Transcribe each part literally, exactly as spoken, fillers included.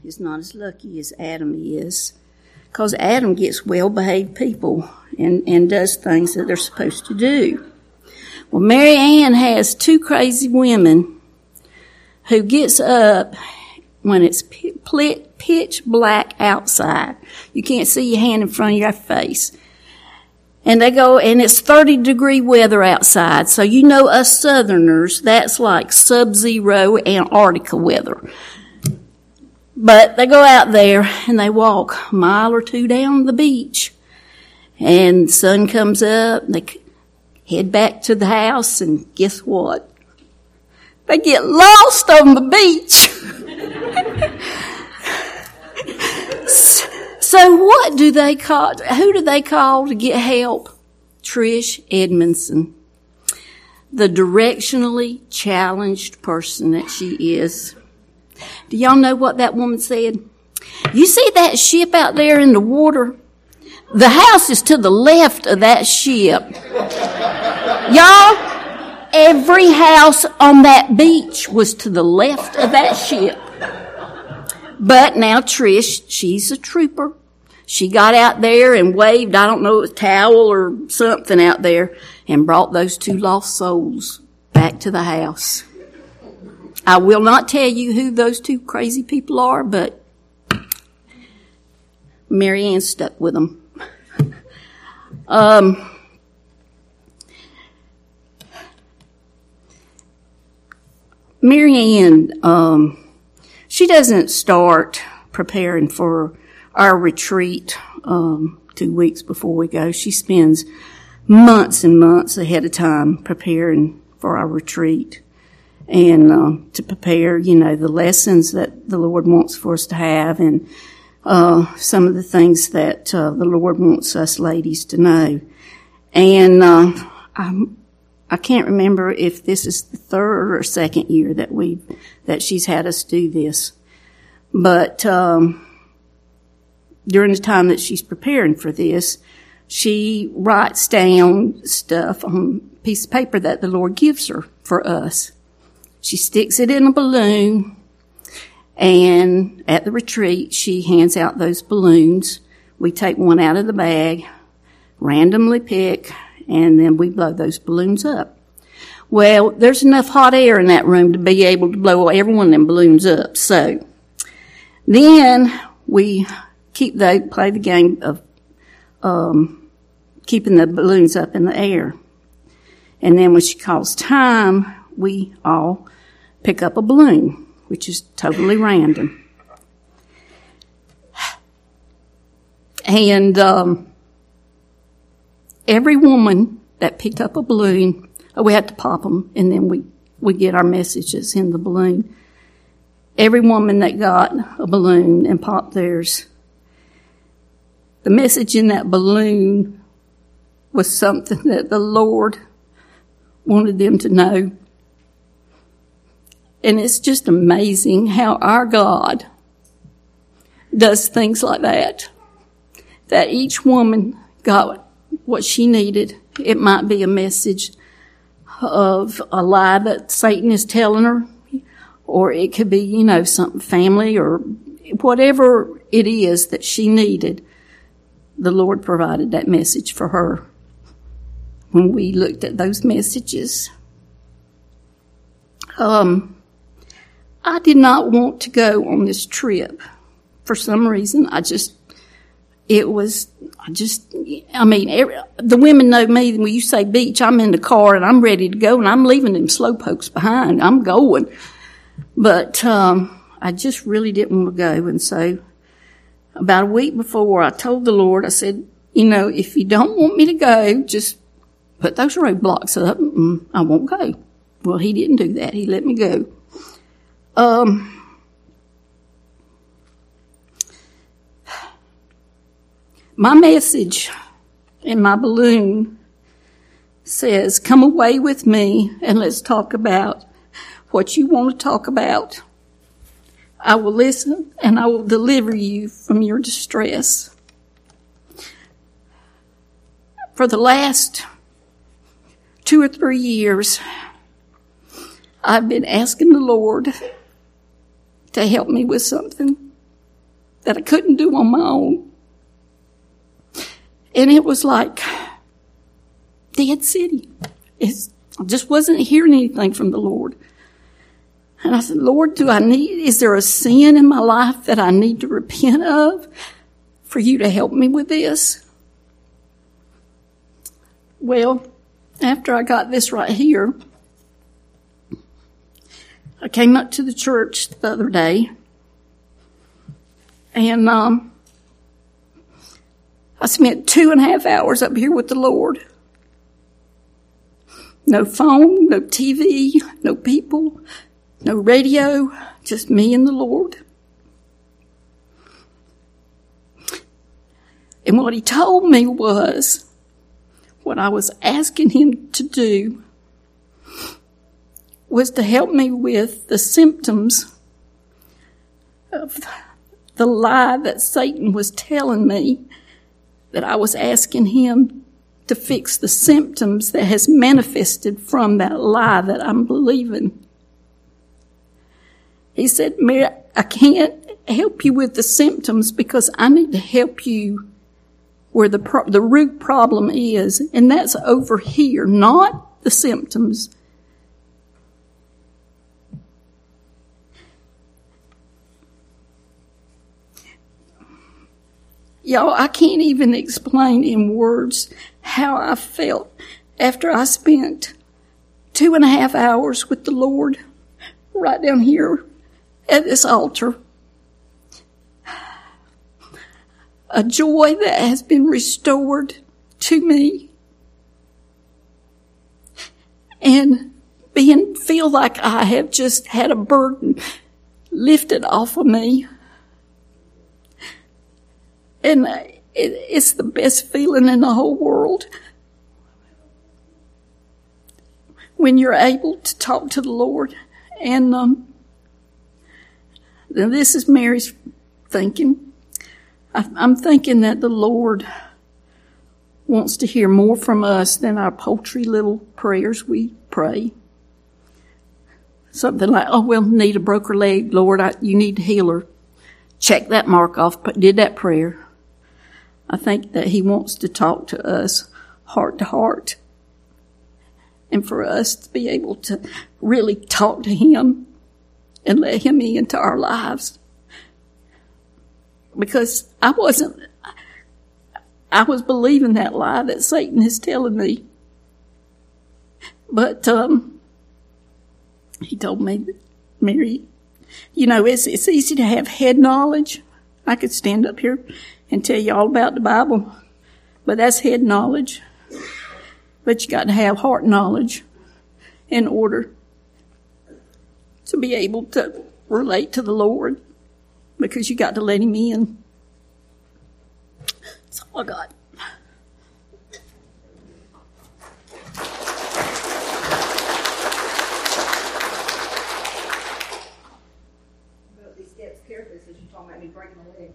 is not as lucky as Adam is, because Adam gets well-behaved people and, and does things that they're supposed to do. Well, Mary Ann has two crazy women who gets up when it's pitch black outside. You can't see your hand in front of your face. And they go, and it's thirty degree weather outside. So you know us Southerners, that's like sub-zero Antarctica weather. But they go out there and they walk a mile or two down the beach. And the sun comes up, and they head back to the house, and guess what? They get lost on the beach. So what do they call, who do they call to get help? Trish Edmondson, the directionally challenged person that she is. Do y'all know what that woman said? You see that ship out there in the water? The house is to the left of that ship. Y'all, every house on that beach was to the left of that ship. But now Trish, she's a trooper. She got out there and waved, I don't know, a towel or something out there, and brought those two lost souls back to the house. I will not tell you who those two crazy people are, but Mary Ann stuck with them. um, Mary Ann, um, she doesn't start preparing for our retreat um, two weeks before we go. She spends months and months ahead of time preparing for our retreat and uh, to prepare, you know, the lessons that the Lord wants for us to have and uh, some of the things that uh, the Lord wants us ladies to know. And uh, I'm, I can't remember if this is the third or second year that we that she's had us do this, but um, during the time that she's preparing for this, she writes down stuff on a piece of paper that the Lord gives her for us. She sticks it in a balloon, and at the retreat, she hands out those balloons. We take one out of the bag, randomly pick, and then we blow those balloons up. Well, there's enough hot air in that room to be able to blow every one of them balloons up. So then we keep the play the game of um, keeping the balloons up in the air. And then when she calls time, we all pick up a balloon, which is totally random. And um, every woman that picked up a balloon, oh, we had to pop them, and then we, we get our messages in the balloon. Every woman that got a balloon and popped theirs, the message in that balloon was something that the Lord wanted them to know. And it's just amazing how our God does things like that. That each woman got what she needed. It might be a message of a lie that Satan is telling her, or it could be, you know, something family or whatever it is that she needed. The Lord provided that message for her when we looked at those messages. Um, I did not want to go on this trip. For some reason, I just, it was, I just, I mean, every, the women know me. When you say beach, I'm in the car and I'm ready to go, and I'm leaving them slow pokes behind. I'm going. But um, I just really didn't want to go, and so about a week before, I told the Lord, I said, you know, if you don't want me to go, just put those roadblocks up and I won't go. Well, he didn't do that. He let me go. Um, my message in my balloon says, come away with me and let's talk about what you want to talk about. I will listen and I will deliver you from your distress. For the last two or three years, I've been asking the Lord to help me with something. that I couldn't do on my own. And it was like dead city. It's, I just wasn't hearing anything from the Lord. And I said, Lord, do I need, is there a sin in my life that I need to repent of for you to help me with this? Well, after I got this right here, I came up to the church the other day, and um, I spent two and a half hours up here with the Lord. No phone, no T V, no people, no radio, just me and the Lord. And what he told me was, what I was asking him to do was to help me with the symptoms of the lie that Satan was telling me, that I was asking him to fix the symptoms that has manifested from that lie that I'm believing. He said, Mary, I can't help you with the symptoms because I need to help you where the pro- the root problem is, and that's over here, not the symptoms. Y'all, I can't even explain in words how I felt after I spent two and a half hours with the Lord right down here at this altar. A joy that has been restored to me. And being, feel like I have just had a burden lifted off of me. And it, it's the best feeling in the whole world when you're able to talk to the Lord. And um, this is Mary's thinking. I, I'm thinking that the Lord wants to hear more from us than our paltry little prayers we pray. Something like, oh, well, Nita broke her leg. Lord, I, you need to heal her. Check that mark off, did that prayer. I think that he wants to talk to us heart to heart. And for us to be able to really talk to him and let him into our lives. Because I wasn't, I was believing that lie that Satan is telling me. But um, he told me, Mary, you know, it's, it's easy to have head knowledge. I could stand up here and tell you all about the Bible, but that's head knowledge. But you got to have heart knowledge in order to be able to relate to the Lord, because you got to let him in. That's all I got. These steps carefully, since you're talking about me breaking my leg.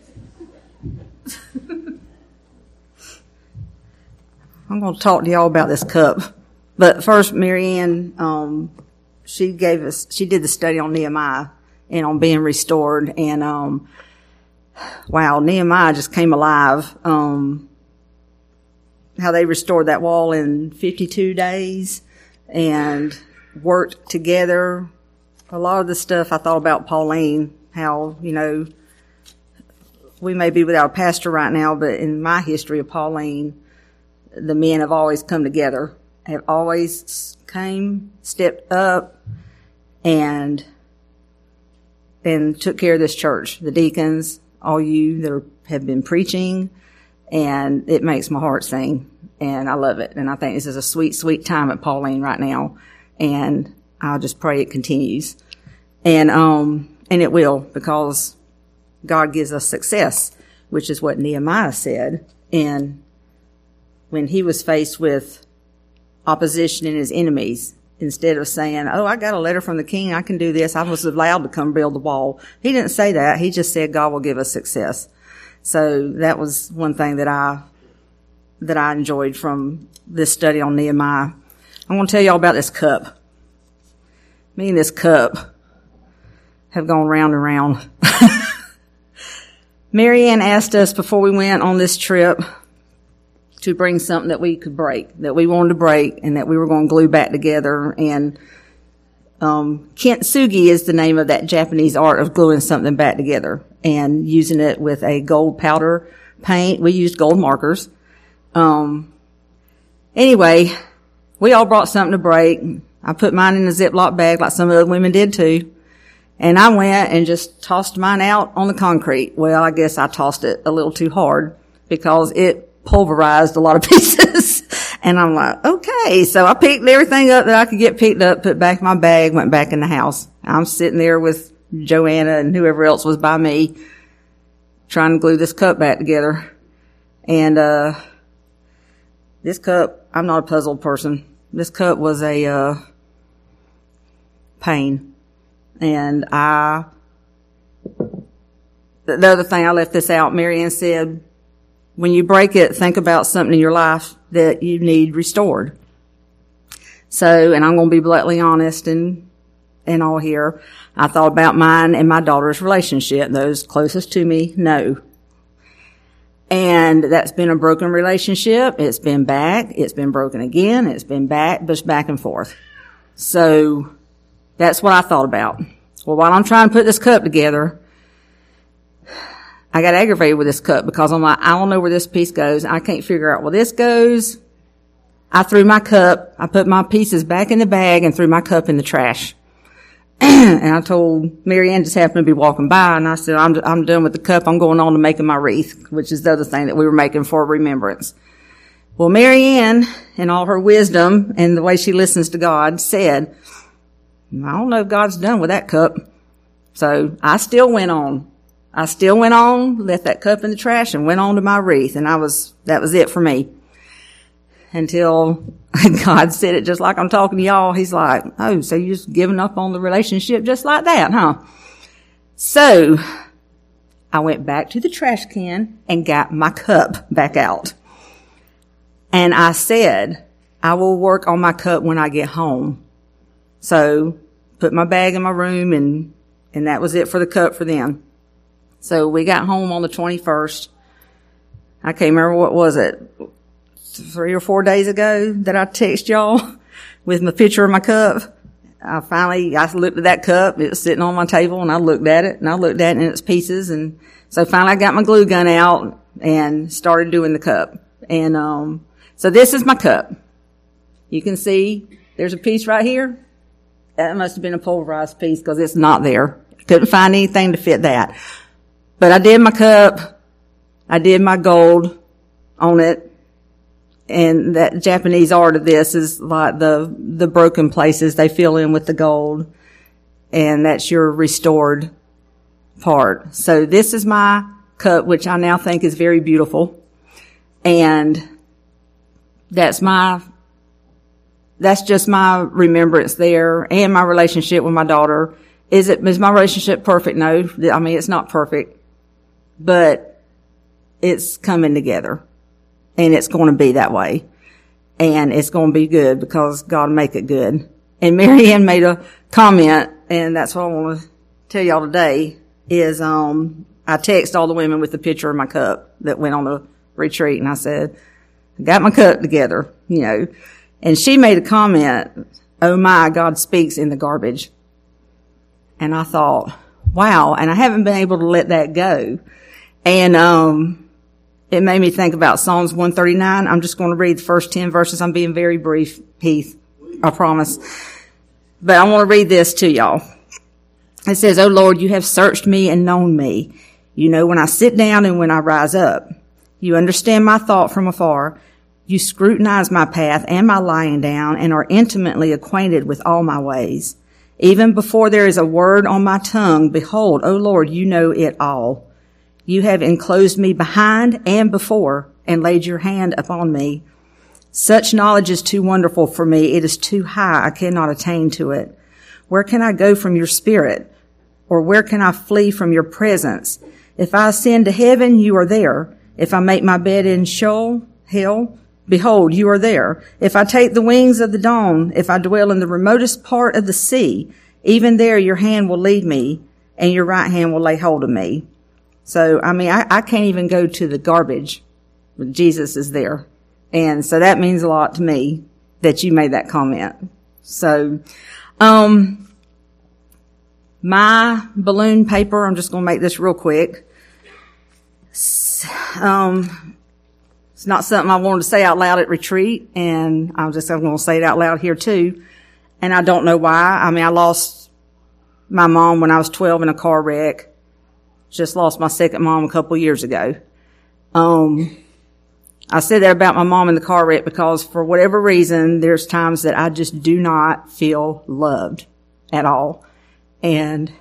I'm going to talk to y'all about this cup. But first, Marianne, um, she gave us, she did the study on Nehemiah and on being restored. And, um, wow, Nehemiah just came alive. Um, how they restored that wall in fifty-two days and worked together. A lot of the stuff I thought about Pauline, how, you know, we may be without a pastor right now, but in my history of Pauline, the men have always come together, have always came, stepped up, and and took care of this church. The deacons, all you that are, have been preaching, and it makes my heart sing, and I love it. And I think this is a sweet, sweet time at Pauline right now, and I'll just pray it continues. And um and it will, because God gives us success, which is what Nehemiah said. And when he was faced with opposition and his enemies, instead of saying, oh, I got a letter from the king, I can do this, I was allowed to come build the wall. He didn't say that. He just said God will give us success. So that was one thing that I, that I enjoyed from this study on Nehemiah. I'm going to tell y'all about this cup. Me and this cup have gone round and round. Mary Ann asked us before we went on this trip to bring something that we could break, that we wanted to break, and that we were going to glue back together. And um, kintsugi is the name of that Japanese art of gluing something back together and using it with a gold powder paint. We used gold markers. Um, anyway, we all brought something to break. I put mine in a Ziploc bag like some of the other women did too. And I went and just tossed mine out on the concrete. Well, I guess I tossed it a little too hard because it pulverized a lot of pieces. And I'm like, okay. So I picked everything up that I could get picked up, put back in my bag, went back in the house. I'm sitting there with Joanna and whoever else was by me trying to glue this cup back together. And, uh, this cup, I'm not a puzzled person. This cup was a, uh, pain. And I, the other thing, I left this out. Mary Ann said, when you break it, think about something in your life that you need restored. So, and I'm going to be bluntly honest and, and all here. I thought about mine and my daughter's relationship. Those closest to me know. And that's been a broken relationship. It's been back. It's been broken again. It's been back, just back and forth. So that's what I thought about. Well, while I'm trying to put this cup together, I got aggravated with this cup because I'm like, I don't know where this piece goes. I can't figure out where this goes. I threw my cup. I put my pieces back in the bag and threw my cup in the trash. And I told Mary Ann just happened to be walking by, and I said, I'm, I'm done with the cup. I'm going on to making my wreath, which is the other thing that we were making for remembrance. Well, Mary Ann, in all her wisdom and the way she listens to God, said, I don't know if God's done with that cup. So I still went on. I still went on, left that cup in the trash, and went on to my wreath. And I was, that was it for me. Until God said it just like I'm talking to y'all. He's like, oh, so you're just giving up on the relationship just like that, huh? So I went back to the trash can and got my cup back out. And I said, I will work on my cup when I get home. So put my bag in my room, and, and that was it for the cup for them. So we got home on the twenty-first. I can't remember, what was it, three or four days ago that I texted y'all with my picture of my cup. I finally, I looked at that cup. It was sitting on my table, and I looked at it, and I looked at it in its pieces. And so finally I got my glue gun out and started doing the cup. And, um, so this is my cup. You can see there's a piece right here. That must have been a pulverized piece because it's not there. Couldn't find anything to fit that. But I did my cup. I did my gold on it. And that Japanese art of this is like the, the broken places they fill in with the gold. And that's your restored part. So this is my cup, which I now think is very beautiful. And that's my, that's just my remembrance there, and my relationship with my daughter. Is it, is my relationship perfect? No. I mean, it's not perfect, but it's coming together. And it's going to be that way. And it's going to be good because God will make it good. And Mary Ann made a comment, and that's what I want to tell y'all today, is um I text all the women with the picture of my cup that went on the retreat, and I said, I got my cup together, you know. And she made a comment, oh my, God speaks in the garbage. And I thought, wow, and I haven't been able to let that go. And um it made me think about Psalms one thirty-nine. I'm just going to read the first ten verses. I'm being very brief, Heath. I promise. But I want to read this to y'all. It says, "O Lord, you have searched me and known me. You know when I sit down and when I rise up. You understand my thought from afar. You scrutinize my path and my lying down and are intimately acquainted with all my ways. Even before there is a word on my tongue, behold, O Lord, you know it all. You have enclosed me behind and before and laid your hand upon me. Such knowledge is too wonderful for me. It is too high. I cannot attain to it. Where can I go from your spirit? Or where can I flee from your presence? If I ascend to heaven, you are there. If I make my bed in Sheol, hell, behold, you are there. If I take the wings of the dawn, if I dwell in the remotest part of the sea, even there your hand will lead me and your right hand will lay hold of me. So, I mean, I, I can't even go to the garbage, but Jesus is there. And so that means a lot to me that you made that comment. So, um, my balloon paper, I'm just going to make this real quick. Um, it's not something I wanted to say out loud at retreat, and I'm just I'm going to say it out loud here too. And I don't know why. I mean, I lost my mom when I was twelve in a car wreck. Just lost my second mom a couple years ago. Um, I said that about my mom in the car wreck because for whatever reason, there's times that I just do not feel loved at all. And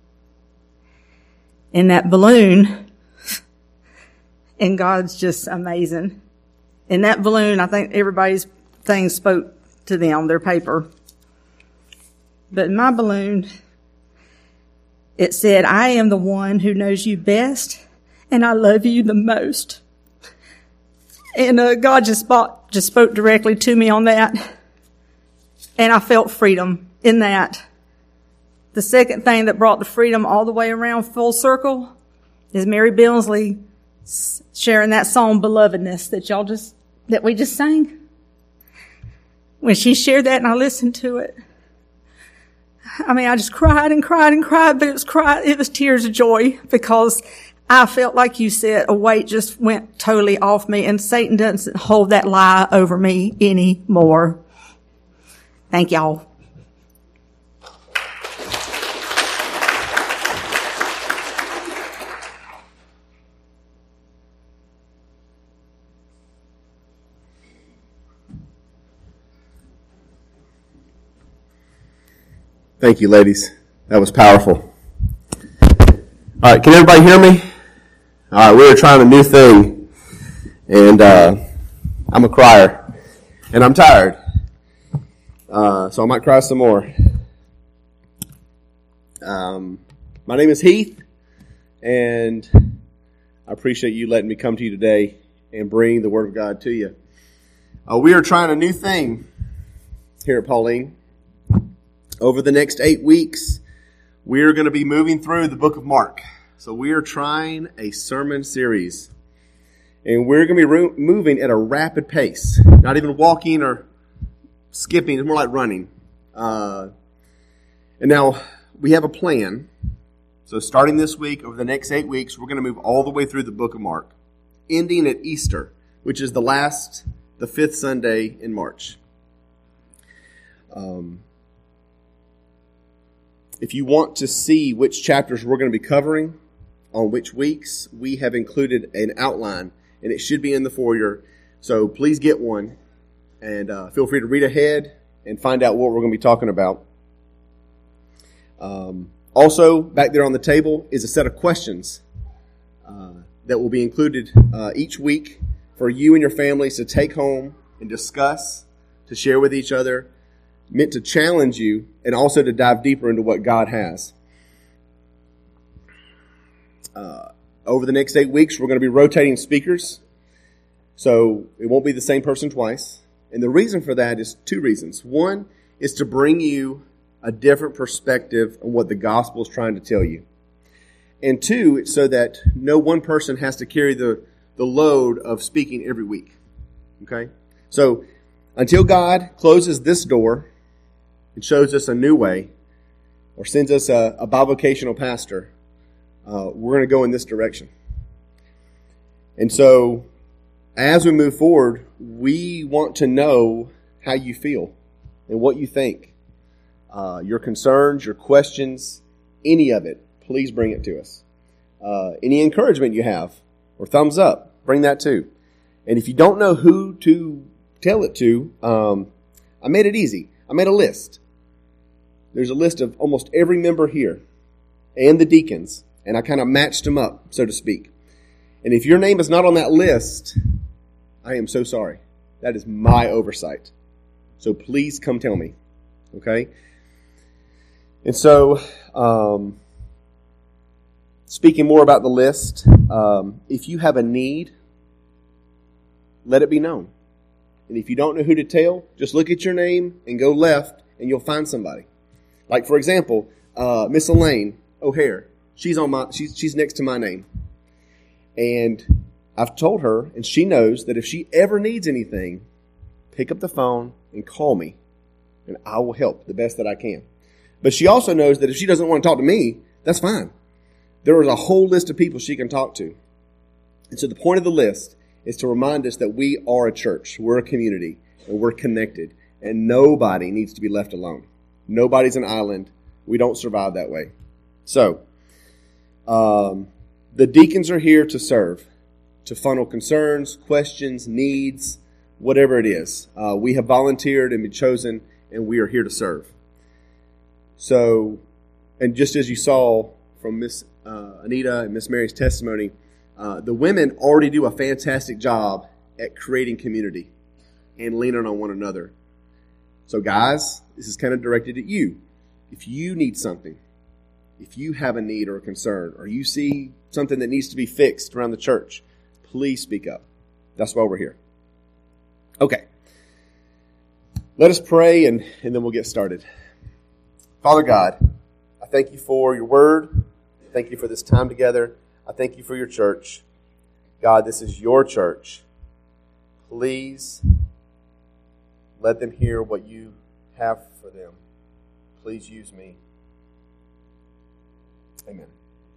in that balloon, and God's just amazing. In that balloon, I think everybody's thing spoke to them, their paper. But in my balloon, it said, I am the one who knows you best, and I love you the most. And uh, God just, bought, just spoke directly to me on that. And I felt freedom in that. The second thing that brought the freedom all the way around full circle is Mary Billsley sharing that song, Belovedness, that y'all just, that we just sang. When she shared that and I listened to it, I mean, I just cried and cried and cried, but it was cry, it was tears of joy because I felt like you said a weight just went totally off me and Satan doesn't hold that lie over me anymore. Thank y'all. Thank you, ladies. That was powerful. All right, can everybody hear me? All right, we are trying a new thing, and uh, I'm a crier, and I'm tired, uh, so I might cry some more. Um, my name is Heath, and I appreciate you letting me come to you today and bring the Word of God to you. Uh, we are trying a new thing here at Pauline. Over the next eight weeks, we are going to be moving through the book of Mark. So we are trying a sermon series. And we're going to be ro- moving at a rapid pace. Not even walking or skipping. It's more like running. Uh, and now, we have a plan. So starting this week, over the next eight weeks, we're going to move all the way through the book of Mark. Ending at Easter, which is the last, the fifth Sunday in March. Um... If you want to see which chapters we're going to be covering on which weeks, we have included an outline, and it should be in the foyer. So please get one, and uh, feel free to read ahead and find out what we're going to be talking about. Um, also, back there on the table is a set of questions uh, that will be included uh, each week for you and your families to take home and discuss, to share with each other, meant to challenge you and also to dive deeper into what God has. Uh, over the next eight weeks, we're going to be rotating speakers. So it won't be the same person twice. And the reason for that is two reasons. One is to bring you a different perspective on what the gospel is trying to tell you. And two, it's so that no one person has to carry the, the load of speaking every week. Okay? So until God closes this door and shows us a new way, or sends us a, a bivocational pastor, uh, we're going to go in this direction. And so, as we move forward, we want to know how you feel and what you think. Uh, your concerns, your questions, any of it, please bring it to us. Uh, any encouragement you have, or thumbs up, bring that too. And if you don't know who to tell it to, um, I made it easy. I made a list. There's a list of almost every member here and the deacons, and I kind of matched them up, so to speak. And if your name is not on that list, I am so sorry. That is my oversight. So please come tell me, okay? And so, um, speaking more about the list, um, if you have a need, let it be known. And if you don't know who to tell, just look at your name and go left, and you'll find somebody. Like, for example, uh, Miss Elaine O'Hare. She's on my. She's she's next to my name. And I've told her, and she knows, that if she ever needs anything, pick up the phone and call me, and I will help the best that I can. But she also knows that if she doesn't want to talk to me, that's fine. There is a whole list of people she can talk to. And so the point of the list is to remind us that we are a church, we're a community, and we're connected, and nobody needs to be left alone. Nobody's an island. We don't survive that way. So, um, the deacons are here to serve, to funnel concerns, questions, needs, whatever it is. Uh, we have volunteered and been chosen, and we are here to serve. So, and just as you saw from Miss uh, Anita and Miss Mary's testimony, uh, the women already do a fantastic job at creating community and leaning on one another. So guys, this is kind of directed at you. If you need something, if you have a need or a concern, or you see something that needs to be fixed around the church, please speak up. That's why we're here. Okay. Let us pray, and, and then we'll get started. Father God, I thank you for your word. Thank you for this time together. I thank you for your church. God, this is your church. Please let them hear what you have for them. Please use me. Amen.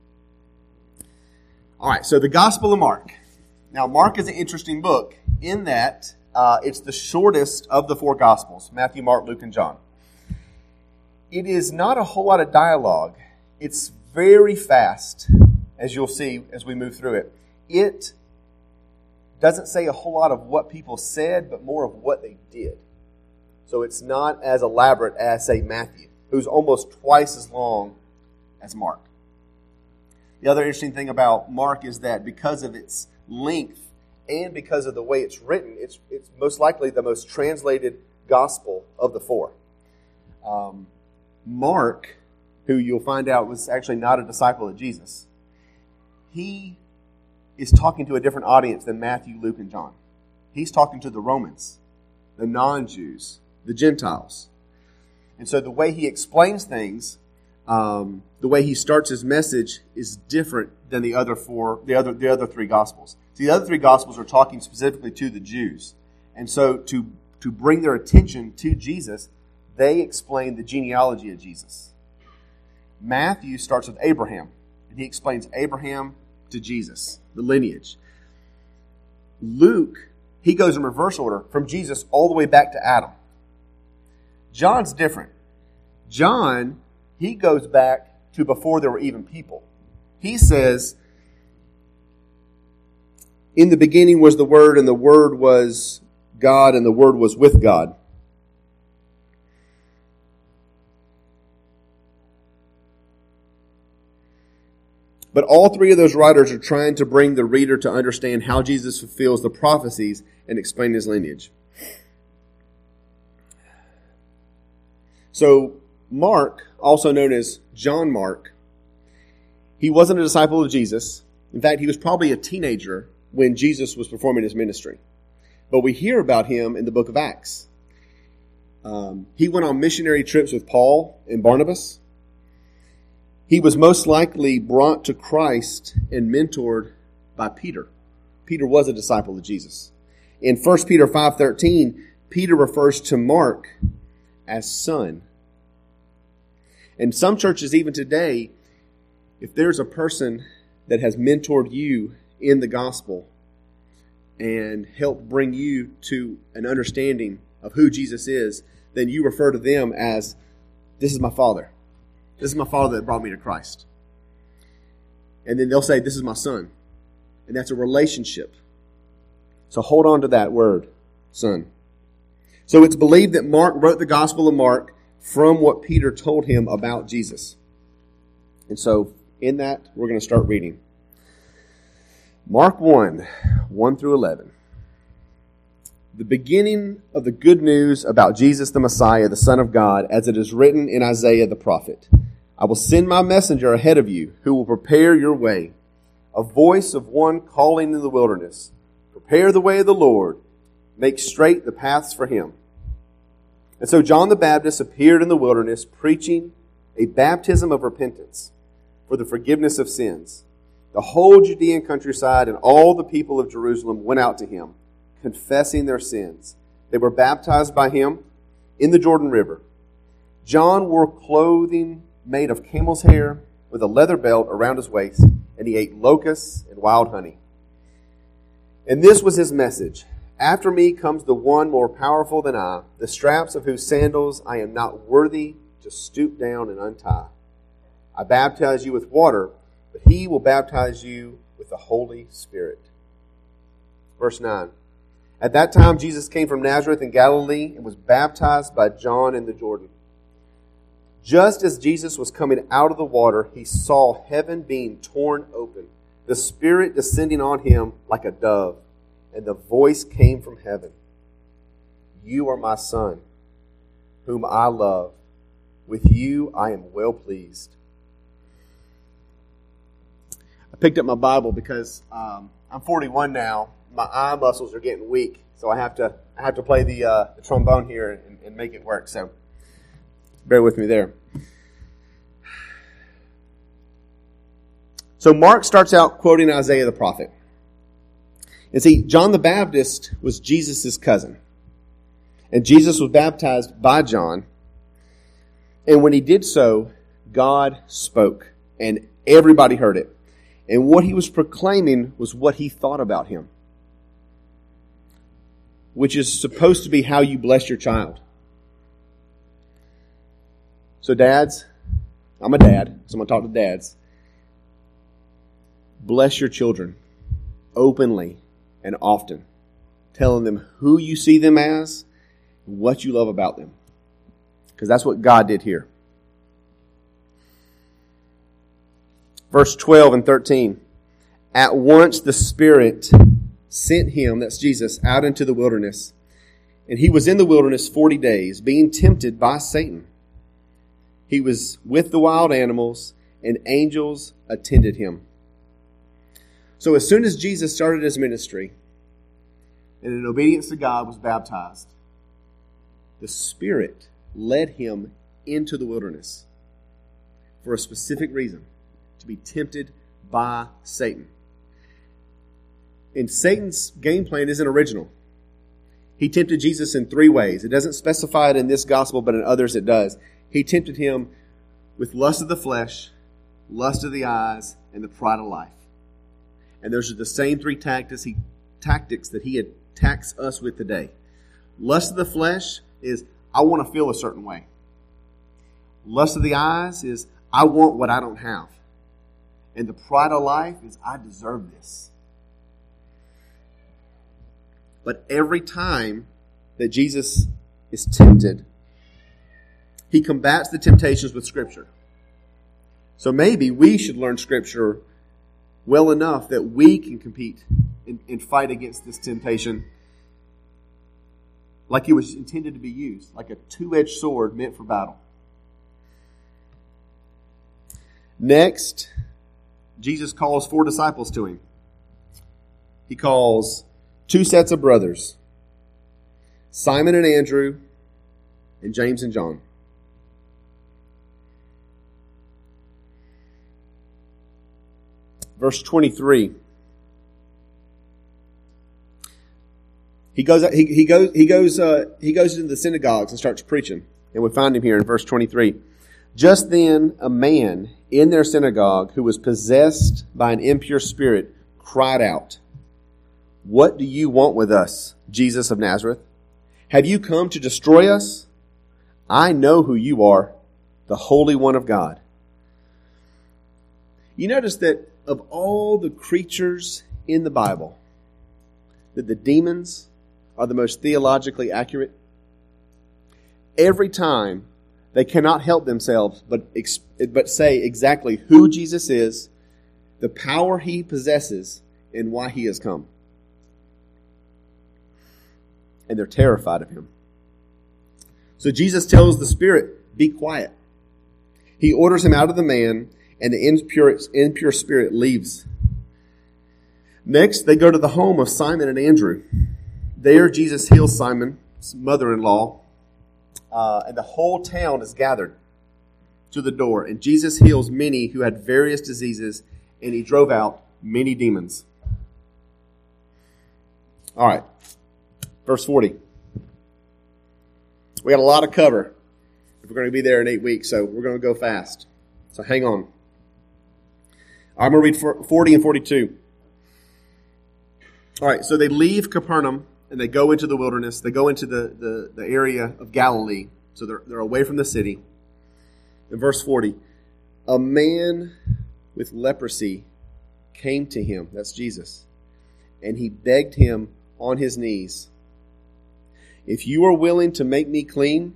All right, so the Gospel of Mark. Now, Mark is an interesting book in that uh, it's the shortest of the four Gospels, Matthew, Mark, Luke, and John. It is not a whole lot of dialogue. It's very fast, as you'll see as we move through it. It doesn't say a whole lot of what people said, but more of what they did. So it's not as elaborate as, say, Matthew, who's almost twice as long as Mark. The other interesting thing about Mark is that because of its length and because of the way it's written, it's, it's most likely the most translated gospel of the four. Um, Mark, who you'll find out was actually not a disciple of Jesus, he is talking to a different audience than Matthew, Luke, and John. He's talking to the Romans, the non-Jews, the Gentiles. And so the way he explains things, um, the way he starts his message is different than the other four, the other, the other three Gospels. See, the other three Gospels are talking specifically to the Jews. And so to, to bring their attention to Jesus, they explain the genealogy of Jesus. Matthew starts with Abraham, and he explains Abraham to Jesus, the lineage. Luke, he goes in reverse order from Jesus all the way back to Adam. John's different. John, he goes back to before there were even people. He says, in the beginning was the Word, and the Word was God, and the Word was with God. But all three of those writers are trying to bring the reader to understand how Jesus fulfills the prophecies and explain his lineage. So Mark, also known as John Mark, he wasn't a disciple of Jesus. In fact, he was probably a teenager when Jesus was performing his ministry. But we hear about him in the book of Acts. Um, he went on missionary trips with Paul and Barnabas. He was most likely brought to Christ and mentored by Peter. Peter was a disciple of Jesus. In First Peter five thirteen, Peter refers to Mark as son. And some churches, even today, if there's a person that has mentored you in the gospel and helped bring you to an understanding of who Jesus is, then you refer to them as, this is my father. This is my father that brought me to Christ. And then they'll say, this is my son. And that's a relationship. So hold on to that word, son. So it's believed that Mark wrote the Gospel of Mark from what Peter told him about Jesus. And so in that, we're going to start reading. Mark one, one through eleven. The beginning of the good news about Jesus the Messiah, the Son of God, as it is written in Isaiah the prophet. I will send my messenger ahead of you, who will prepare your way. A voice of one calling in the wilderness. Prepare the way of the Lord. Make straight the paths for him. And so John the Baptist appeared in the wilderness, preaching a baptism of repentance for the forgiveness of sins. The whole Judean countryside and all the people of Jerusalem went out to him, confessing their sins. They were baptized by him in the Jordan River. John wore clothing made of camel's hair with a leather belt around his waist, and he ate locusts and wild honey. And this was his message: after me comes the one more powerful than I, the straps of whose sandals I am not worthy to stoop down and untie. I baptize you with water, but he will baptize you with the Holy Spirit. Verse nine. At that time Jesus came from Nazareth in Galilee and was baptized by John in the Jordan. Just as Jesus was coming out of the water, he saw heaven being torn open, the Spirit descending on him like a dove, and the voice came from heaven: You are my Son, whom I love. With you I am well pleased. I picked up my Bible because um, I'm forty-one now. My eye muscles are getting weak, so I have to I have to play the, uh, the trombone here and, and make it work. So bear with me there. So Mark starts out quoting Isaiah the prophet. And see, John the Baptist was Jesus' cousin. And Jesus was baptized by John. And when he did so, God spoke. And everybody heard it. And what he was proclaiming was what he thought about him, which is supposed to be how you bless your child. So dads, I'm a dad, so I'm going to talk to dads. Bless your children openly and often, telling them who you see them as, what you love about them. Because that's what God did here. Verse twelve and thirteen. At once the Spirit sent him, that's Jesus, out into the wilderness. And he was in the wilderness forty days, being tempted by Satan. He was with the wild animals, and angels attended him. So as soon as Jesus started his ministry, and in obedience to God was baptized, the Spirit led him into the wilderness for a specific reason: to be tempted by Satan. And Satan's game plan isn't original. He tempted Jesus in three ways. It doesn't specify it in this gospel, but in others it does. He tempted him with lust of the flesh, lust of the eyes, and the pride of life. And those are the same three tactics he, tactics that he attacks us with today. Lust of the flesh is, I want to feel a certain way. Lust of the eyes is, I want what I don't have. And the pride of life is, I deserve this. But every time that Jesus is tempted, he combats the temptations with Scripture. So maybe we should learn Scripture well enough that we can compete and, and fight against this temptation like it was intended to be used, like a two-edged sword meant for battle. Next, Jesus calls four disciples to him. He calls two sets of brothers, Simon and Andrew, and James and John. Verse twenty-three. He goes. He, he goes. He goes. Uh, he goes into the synagogues and starts preaching, and we find him here in verse twenty-three. Just then, a man in their synagogue who was possessed by an impure spirit cried out, "What do you want with us, Jesus of Nazareth? Have you come to destroy us? I know who you are, the Holy One of God." You notice that of all the creatures in the Bible, that the demons are the most theologically accurate. Every time they cannot help themselves but, but say exactly who Jesus is, the power he possesses, and why he has come. And they're terrified of him. So Jesus tells the spirit, be quiet. He orders him out of the man, and the impure, impure spirit leaves. Next, they go to the home of Simon and Andrew. There, Jesus heals Simon's mother-in-law, uh, and the whole town is gathered to the door. And Jesus heals many who had various diseases, and he drove out many demons. All right, verse forty. We got a lot of cover if we're going to be there in eight weeks, so we're going to go fast. So hang on. I'm going to read forty and forty-two. All right, so they leave Capernaum and they go into the wilderness. They go into the, the, the area of Galilee. So they're, they're away from the city. In verse forty, a man with leprosy came to him, that's Jesus, and he begged him on his knees, if you are willing to make me clean,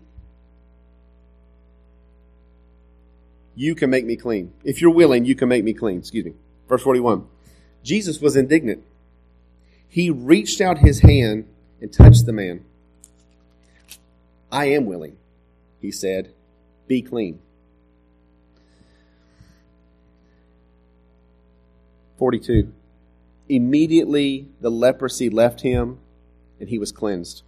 you can make me clean. If you're willing, you can make me clean. Excuse me. Verse forty-one. Jesus was indignant. He reached out his hand and touched the man. I am willing, he said. Be clean. forty-two. Immediately the leprosy left him and he was cleansed.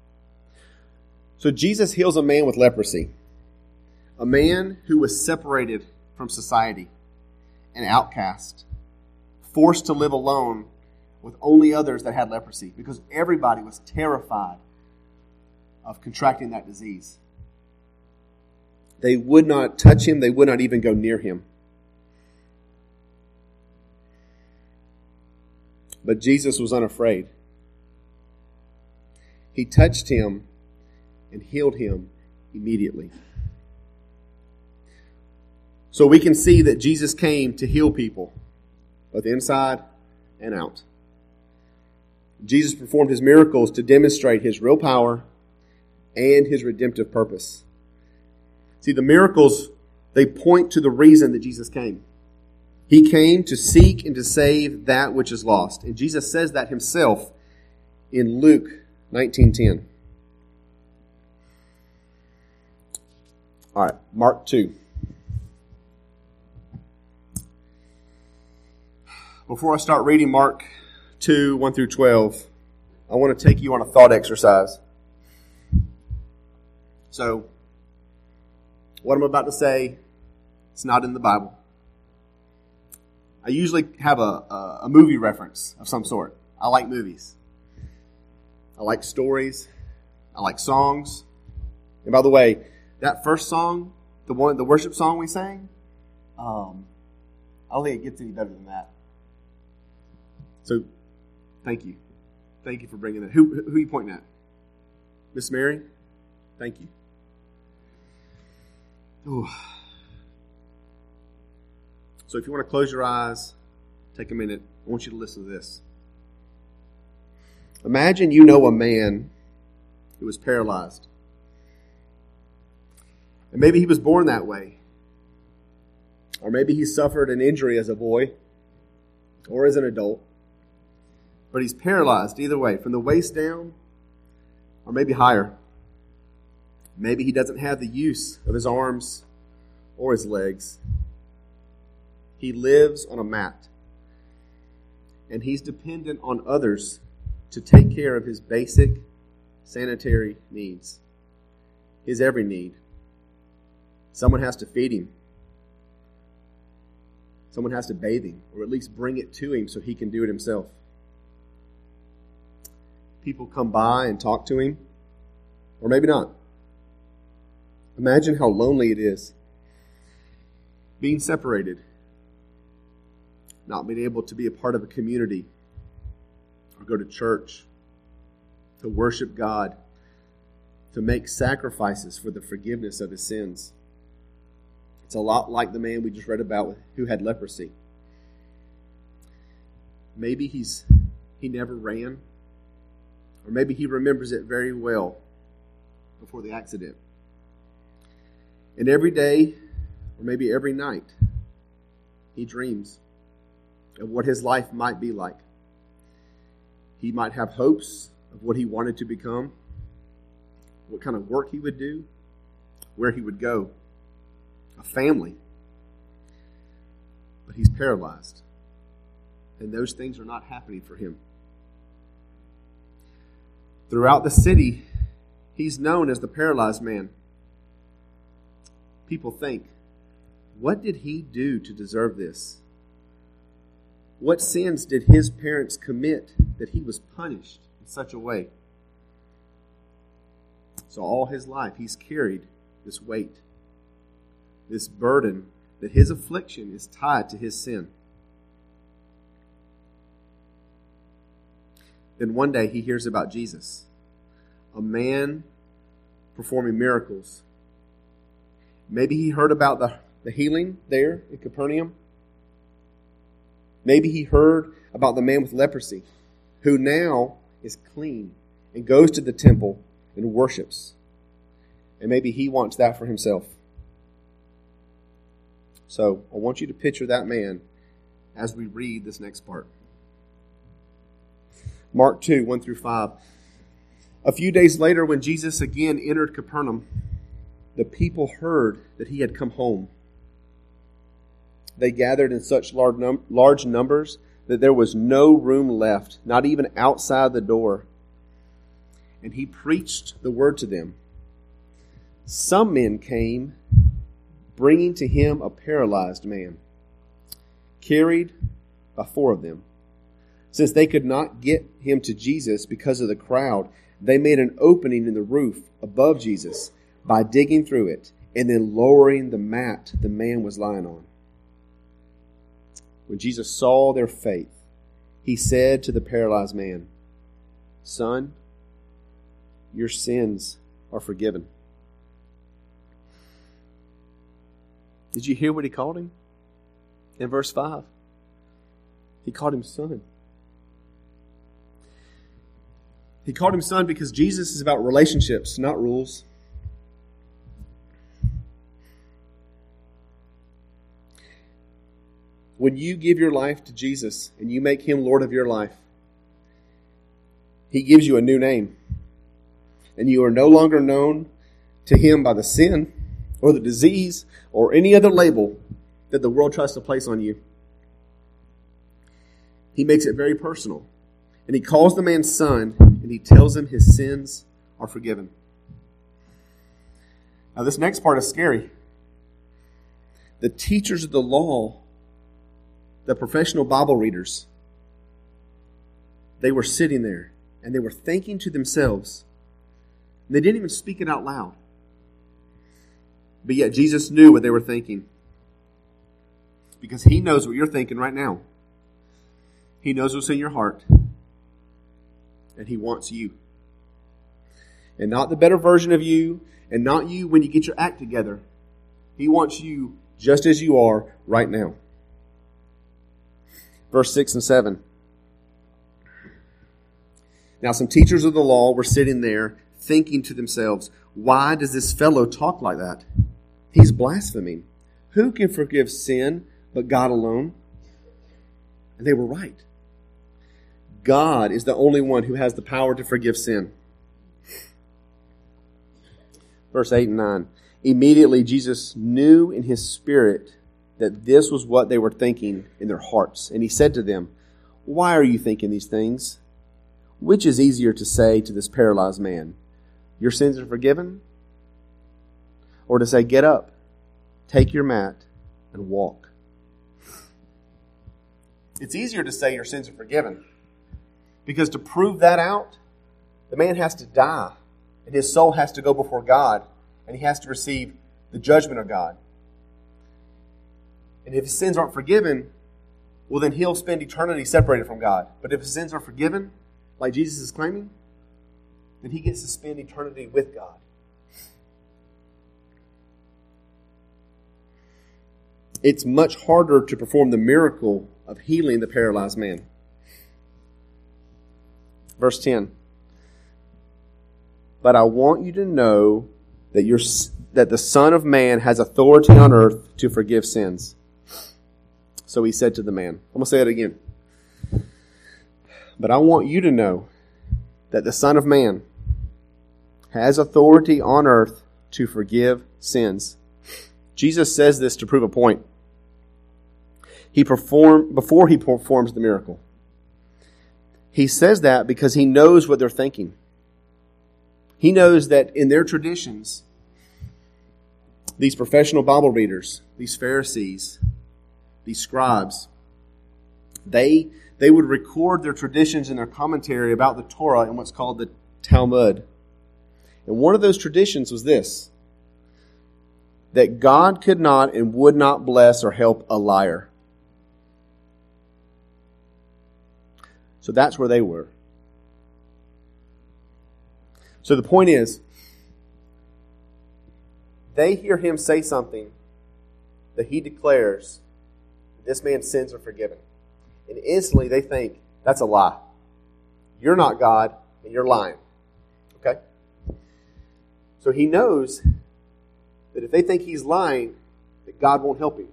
So Jesus heals a man with leprosy. A man who was separated from society, an outcast, forced to live alone with only others that had leprosy because everybody was terrified of contracting that disease. They would not touch him. They would not even go near him. But Jesus was unafraid. He touched him and healed him immediately. So we can see that Jesus came to heal people, both inside and out. Jesus performed his miracles to demonstrate his real power and his redemptive purpose. See, the miracles, they point to the reason that Jesus came. He came to seek and to save that which is lost. And Jesus says that himself in Luke nineteen ten. All right, Mark two. Before I start reading Mark two, one through twelve, I want to take you on a thought exercise. So, what I'm about to say, it's not in the Bible. I usually have a, a, a movie reference of some sort. I like movies. I like stories. I like songs. And by the way, that first song, the one, the worship song we sang, um, I don't think it gets any better than that. So, thank you. Thank you for bringing that. Who, who are you pointing at? Miss Mary? Thank you. Ooh. So if you want to close your eyes, take a minute. I want you to listen to this. Imagine you know a man who was paralyzed. And maybe he was born that way. Or maybe he suffered an injury as a boy or as an adult. But he's paralyzed either way, from the waist down or maybe higher. Maybe he doesn't have the use of his arms or his legs. He lives on a mat. And he's dependent on others to take care of his basic sanitary needs. His every need. Someone has to feed him. Someone has to bathe him, or at least bring it to him so he can do it himself. People come by and talk to him, or maybe not. Imagine how lonely it is. Being separated. Not being able to be a part of a community, or go to church, to worship God, to make sacrifices for the forgiveness of his sins. It's a lot like the man we just read about who had leprosy. Maybe he's he never ran, or maybe he remembers it very well before the accident. And every day, or maybe every night, he dreams of what his life might be like. He might have hopes of what he wanted to become, what kind of work he would do, where he would go, a family. But he's paralyzed, and those things are not happening for him. Throughout the city, he's known as the paralyzed man. People think, what did he do to deserve this? What sins did his parents commit that he was punished in such a way? So all his life he's carried this weight, this burden, that his affliction is tied to his sin. Then one day he hears about Jesus, a man performing miracles. Maybe he heard about the, the healing there in Capernaum. Maybe he heard about the man with leprosy, who now is clean and goes to the temple and worships. And maybe he wants that for himself. So I want you to picture that man as we read this next part. Mark two, one through five. A few days later, when Jesus again entered Capernaum, the people heard that he had come home. They gathered in such large, num- large numbers that there was no room left, not even outside the door. And he preached the word to them. Some men came, bringing to him a paralyzed man, carried by four of them. Since they could not get him to Jesus because of the crowd, they made an opening in the roof above Jesus by digging through it and then lowering the mat the man was lying on. When Jesus saw their faith, he said to the paralyzed man, "Son, your sins are forgiven." Did you hear what he called him? In verse five, he called him son. He called him son because Jesus is about relationships, not rules. When you give your life to Jesus and you make him Lord of your life, he gives you a new name. And you are no longer known to him by the sin or the disease or any other label that the world tries to place on you. He makes it very personal. And he calls the man son, and he tells him his sins are forgiven. Now this next part is scary. The teachers of the law, the professional Bible readers, they were sitting there, and they were thinking to themselves. And they didn't even speak it out loud. But yet Jesus knew what they were thinking. Because he knows what you're thinking right now. He knows what's in your heart. And he wants you. And not the better version of you, and not you when you get your act together. He wants you just as you are right now. Verse six and seven. Now some teachers of the law were sitting there thinking to themselves, "Why does this fellow talk like that? He's blaspheming. Who can forgive sin but God alone?" And they were right. God is the only one who has the power to forgive sin. Verse eight and nine. Immediately Jesus knew in his spirit that this was what they were thinking in their hearts. And he said to them, "Why are you thinking these things? Which is easier to say to this paralyzed man, 'Your sins are forgiven'? Or to say, 'Get up, take your mat, and walk'?" It's easier to say your sins are forgiven. Because to prove that out, the man has to die. And his soul has to go before God. And he has to receive the judgment of God. And if his sins aren't forgiven, well then he'll spend eternity separated from God. But if his sins are forgiven, like Jesus is claiming, then he gets to spend eternity with God. It's much harder to perform the miracle of healing the paralyzed man. Verse ten. But I want you to know that you're, that the Son of Man has authority on earth to forgive sins. So he said to the man, I'm going to say it again. But I want you to know that the Son of Man has authority on earth to forgive sins. Jesus says this to prove a point. He perform before he performs the miracle. He says that because he knows what they're thinking. He knows that in their traditions, these professional Bible readers, these Pharisees, these scribes, They they would record their traditions and their commentary about the Torah in what's called the Talmud. And one of those traditions was this: that God could not and would not bless or help a liar. So that's where they were. So the point is, they hear him say something that he declares, this man's sins are forgiven. And instantly they think, that's a lie. You're not God, and you're lying. Okay? So he knows that if they think he's lying, that God won't help him.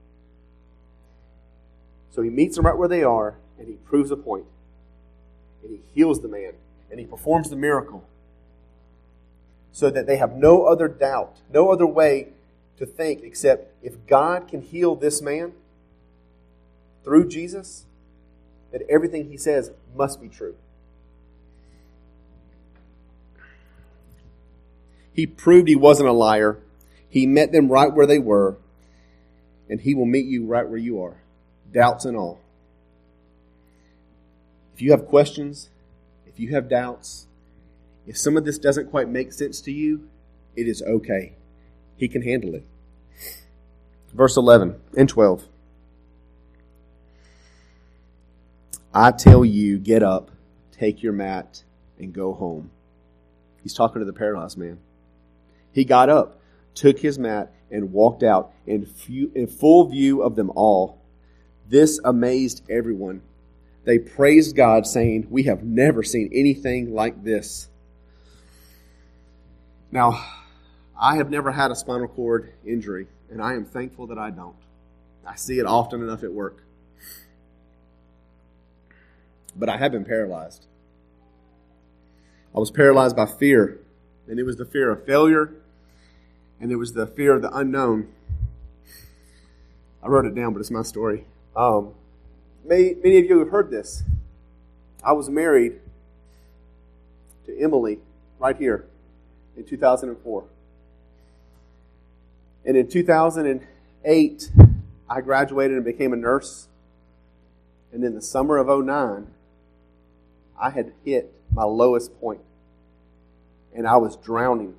So he meets them right where they are, and he proves a point. And he heals the man, and he performs the miracle. So that they have no other doubt, no other way to think except if God can heal this man through Jesus, that everything he says must be true. He proved he wasn't a liar. He met them right where they were, and he will meet you right where you are, doubts and all. If you have questions, if you have doubts, if some of this doesn't quite make sense to you, it is okay. He can handle it. Verse eleven and twelve. I tell you, get up, take your mat, and go home. He's talking to the paralyzed man. He got up, took his mat, and walked out in, few, in full view of them all. This amazed everyone. They praised God, saying, we have never seen anything like this. Now, I have never had a spinal cord injury, and I am thankful that I don't. I see it often enough at work. But I have been paralyzed. I was paralyzed by fear, and it was the fear of failure, and it was the fear of the unknown. I wrote it down, but it's my story. Um, many, many of you have heard this. I was married to Emily right here in two thousand four. And in two thousand eight, I graduated and became a nurse. And in the summer of oh nine, I had hit my lowest point. And I was drowning.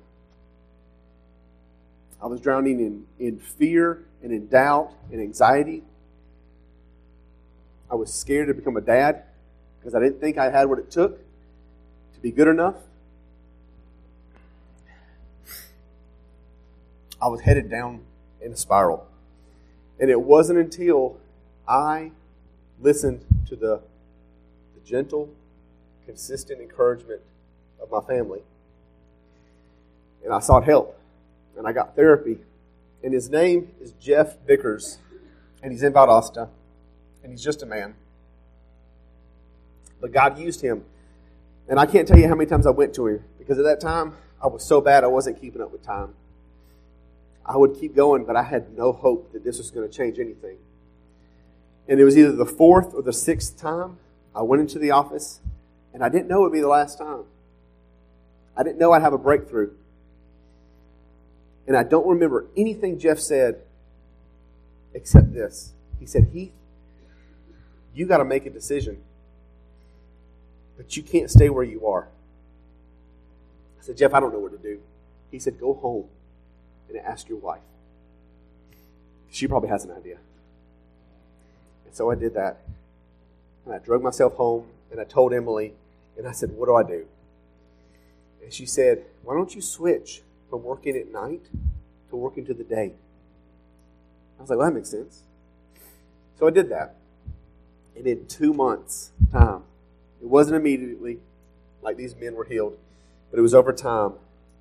I was drowning in, in fear and in doubt and anxiety. I was scared to become a dad because I didn't think I had what it took to be good enough. I was headed down in a spiral. And it wasn't until I listened to the, the gentle, consistent encouragement of my family, and I sought help, and I got therapy. And his name is Jeff Vickers, and he's in Valdosta, and he's just a man. But God used him. And I can't tell you how many times I went to him, because at that time, I was so bad I wasn't keeping up with time. I would keep going, but I had no hope that this was going to change anything. And it was either the fourth or the sixth time I went into the office, and I didn't know it would be the last time. I didn't know I'd have a breakthrough. And I don't remember anything Jeff said except this. He said, Heath, you got to make a decision, but you can't stay where you are. I said, Jeff, I don't know what to do. He said, go home and ask your wife. She probably has an idea. And so I did that. And I drug myself home, and I told Emily, and I said, what do I do? And she said, why don't you switch from working at night to working to the day? I was like, well, that makes sense. So I did that. And in two months' time, it wasn't immediately like these men were healed, but it was over time.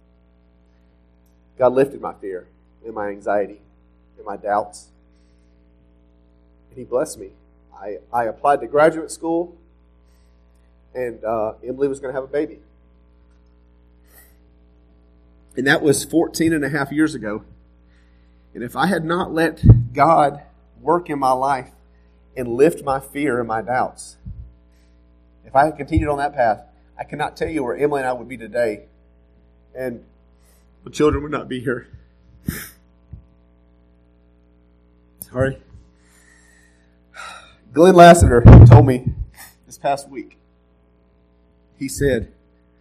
God lifted my fear and my anxiety and my doubts. And He blessed me. I, I applied to graduate school, and uh, Emily was going to have a baby. And that was fourteen and a half years ago. And if I had not let God work in my life and lift my fear and my doubts, if I had continued on that path, I cannot tell you where Emily and I would be today. And the children would not be here. Sorry. Glenn Lassiter told me this past week, he said,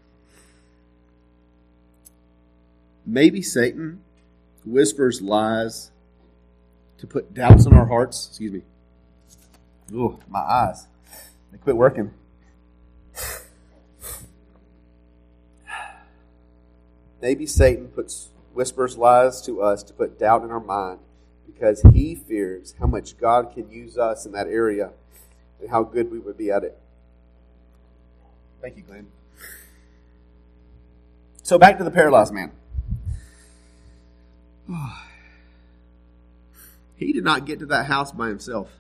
maybe Satan whispers lies to put doubts in our hearts. Excuse me. Ooh, my eyes. They quit working. Maybe Satan puts whispers lies to us to put doubt in our mind because he fears how much God can use us in that area and how good we would be at it. Thank you, Glenn. So back to the paralyzed man. He did not get to that house by himself.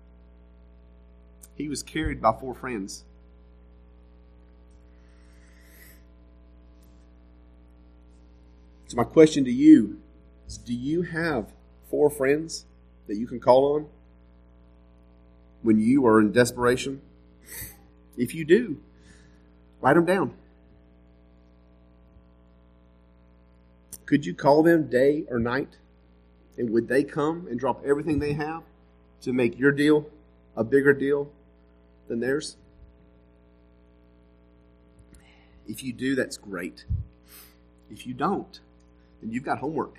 He was carried by four friends. So my question to you is, do you have four friends that you can call on when you are in desperation? If you do, write them down. Could you call them day or night? And would they come and drop everything they have to make your deal a bigger deal than theirs? If you do, that's great. If you don't, then you've got homework.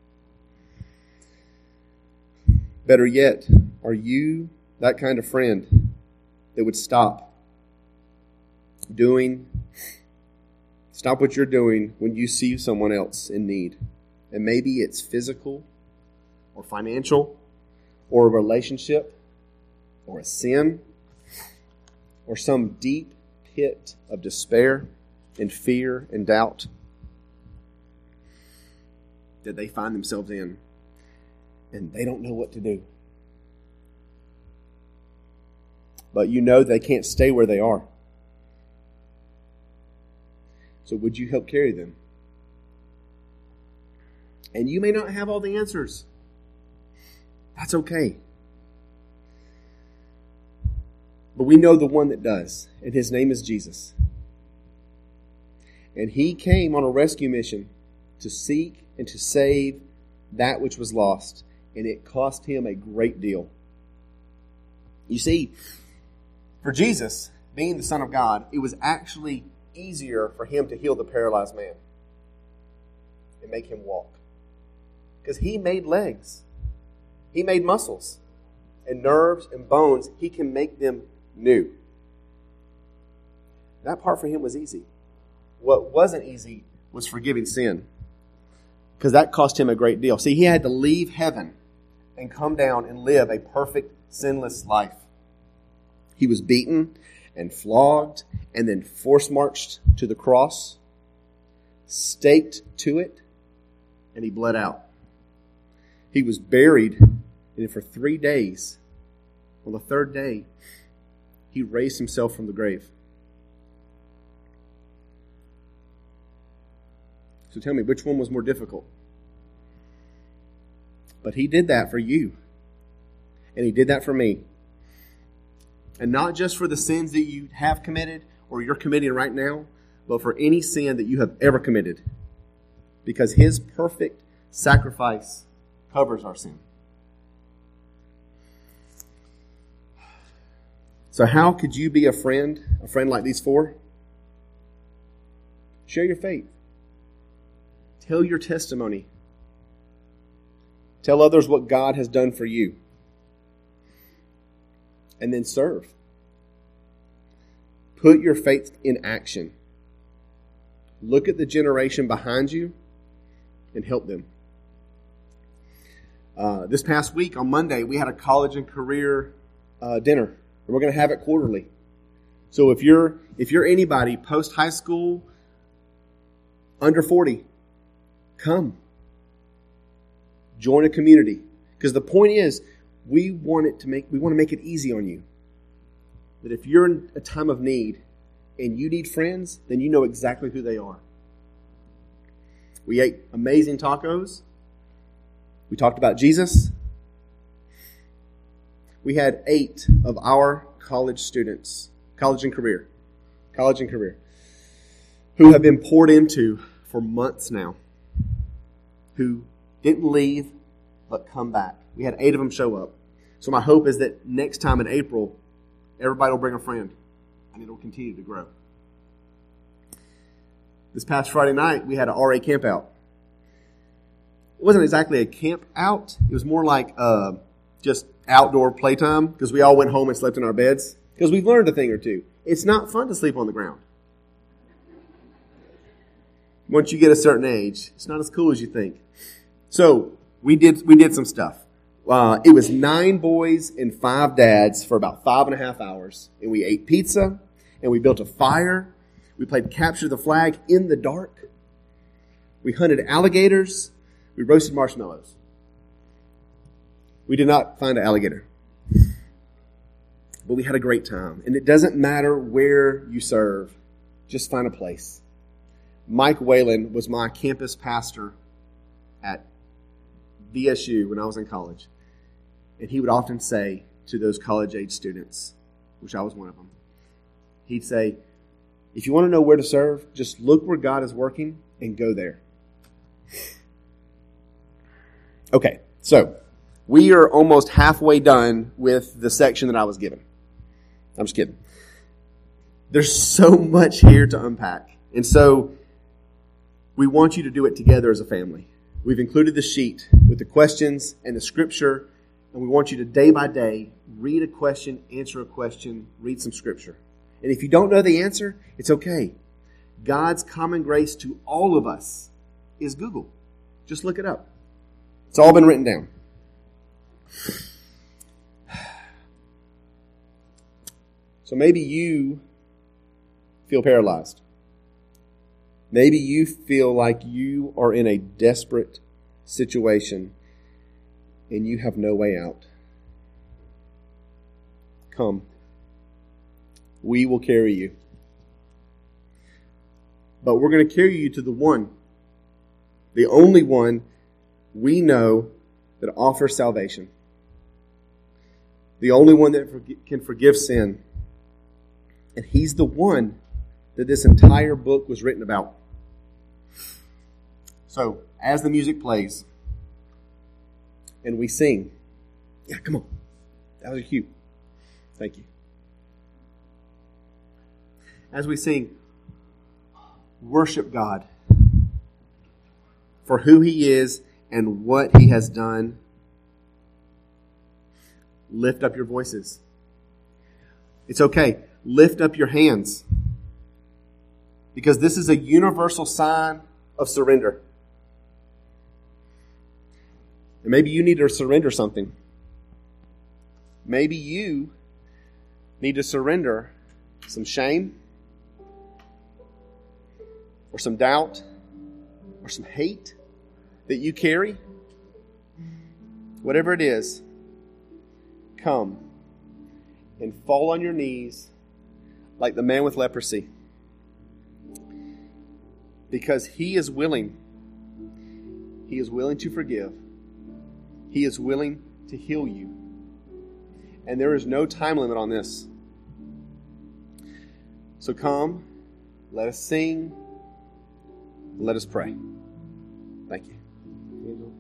Better yet, are you that kind of friend that would stop doing, stop what you're doing when you see someone else in need? And maybe it's physical or financial or a relationship or a sin or some deep pit of despair and fear and doubt that they find themselves in, and they don't know what to do. But you know they can't stay where they are. So would you help carry them? And you may not have all the answers. That's okay. But we know the one that does, and his name is Jesus. And he came on a rescue mission to seek and to save that which was lost. And it cost him a great deal. You see, for Jesus, being the Son of God, it was actually easier for him to heal the paralyzed man and make him walk. Because he made legs. He made muscles and nerves and bones. He can make them new. That part for him was easy. What wasn't easy was forgiving sin. Because that cost him a great deal. See, he had to leave heaven and come down and live a perfect, sinless life. He was beaten and flogged and then force-marched to the cross, staked to it, and he bled out. He was buried, and for three days, on the third day, he raised himself from the grave. So tell me, which one was more difficult? But he did that for you. And he did that for me. And not just for the sins that you have committed or you're committing right now, but for any sin that you have ever committed. Because his perfect sacrifice covers our sin. So how could you be a friend, a friend like these four? Share your faith. Tell your testimony. Tell others what God has done for you. And then serve. Put your faith in action. Look at the generation behind you and help them. Uh, this past week on Monday, we had a college and career uh, dinner. And we're going to have it quarterly. So if you're if you're anybody post high school, under forty, come. Join a community. Because the point is, we want it to make we want to make it easy on you. That if you're in a time of need and you need friends, then you know exactly who they are. We ate amazing tacos. We talked about Jesus. We had eight of our college students, college and career, college and career, who have been poured into for months now, who didn't leave but come back. We had eight of them show up. So my hope is that next time in April, everybody will bring a friend, and it will continue to grow. This past Friday night, we had an R A camp out. It wasn't exactly a camp out. It was more like uh, just outdoor playtime because we all went home and slept in our beds because we've learned a thing or two. It's not fun to sleep on the ground. Once you get a certain age, it's not as cool as you think. So we did we did some stuff. Uh, it was nine boys and five dads for about five and a half hours, and we ate pizza, and we built a fire. We played capture the flag in the dark. We hunted alligators. We roasted marshmallows. We did not find an alligator, but we had a great time. And it doesn't matter where you serve; just find a place. Mike Whalen was my campus pastor at V S U when I was in college. And he would often say to those college-age students, which I was one of them, he'd say, if you want to know where to serve, just look where God is working and go there. Okay, so we are almost halfway done with the section that I was given. I'm just kidding. There's so much here to unpack. And so we want you to do it together as a family. We've included the sheet with the questions and the scripture, and we want you to day by day read a question, answer a question, read some scripture. And if you don't know the answer, it's okay. God's common grace to all of us is Google. Just look it up. It's all been written down. So maybe you feel paralyzed. Maybe you feel like you are in a desperate situation and you have no way out. Come. We will carry you. But we're going to carry you to the one, the only one we know that offers salvation. The only one that can forgive sin. And He's the one that this entire book was written about. So, as the music plays, and we sing, yeah, come on. That was cute. Thank you. As we sing, worship God for who He is and what He has done. Lift up your voices. It's okay. Lift up your hands. Because this is a universal sign of surrender. And maybe you need to surrender something. Maybe you need to surrender some shame, or some doubt, or some hate that you carry. Whatever it is, come and fall on your knees like the man with leprosy. Because He is willing. He is willing to forgive. He is willing to heal you. And there is no time limit on this. So come, let us sing, let us pray. Thank you.